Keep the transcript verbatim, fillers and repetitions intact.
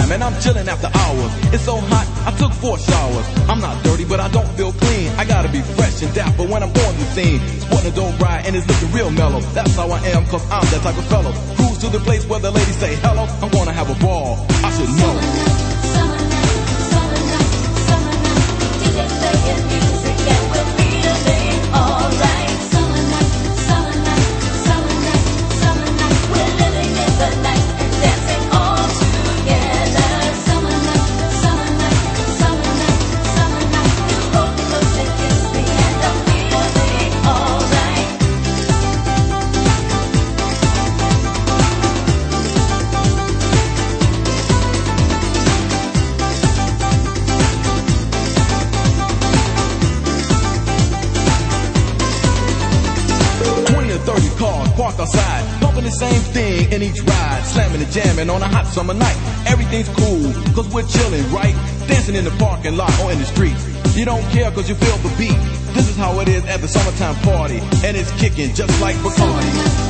summertime and I'm chilling after hours. It's so hot, I took four showers. I'm not dirty, but I don't feel clean. I gotta be fresh and dapper when I'm on the scene. Sporting a dope ride and it's looking real mellow. That's how I am, cause I'm that type of fellow. Cruise to the place where the ladies say hello. I'm gonna have a ball, I should know. Summer night, summer night, summer night, D J playing music and we're feeling alright. Summer night, summer night, summer night, summer night, we're living in the night and dancing all together. Summer night, summer night, summer night, summer night, you hold me close and kiss me and I'm feeling alright. twenty or thirty cars parked outside, pumping the same thing in each ride, slamming and jamming on a hot summer night. Everything's cool, cause we're chilling, right? Dancing in the parking lot or in the streets. You don't care cause you feel the beat. This is how it is at the summertime party, and it's kicking just like Bacardi.